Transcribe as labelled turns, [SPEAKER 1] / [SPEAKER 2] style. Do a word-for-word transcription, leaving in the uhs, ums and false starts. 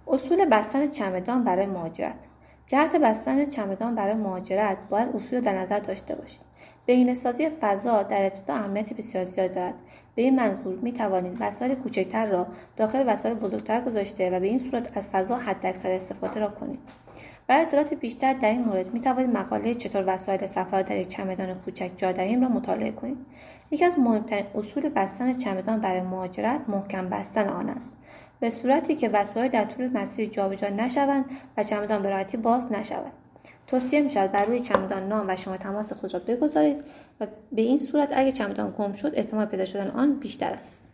[SPEAKER 1] اصول بستن چمدان برای مهاجرت. جهت بستن چمدان برای مهاجرت باید اصول در نظر داشته باشید. بهینه‌سازی فضا در ابتدا اهمیت بسیار زیاد دارد. به این منظور می توانید وسایل کوچکتر را داخل وسایل بزرگتر گذاشته و به این صورت از فضا حداکثر استفاده را کنید. برای اطلاعات بیشتر در این مورد می توانید مقاله چطور وسایل سفر در یک چمدان کوچک جا دهیم را مطالعه کنید. یکی از مهمترین اصول بستن چمدان برای مهاجرت محکم بستن آن است، به صورتی که وسایل در طول مسیر جابجا نشوند و چمدان به راحتی باز نشود. توصیه می‌شود بر روی چمدان نام و شماره تماس خود را بگذارید و به این صورت اگر چمدان گم شد احتمال پیدا شدن آن بیشتر است.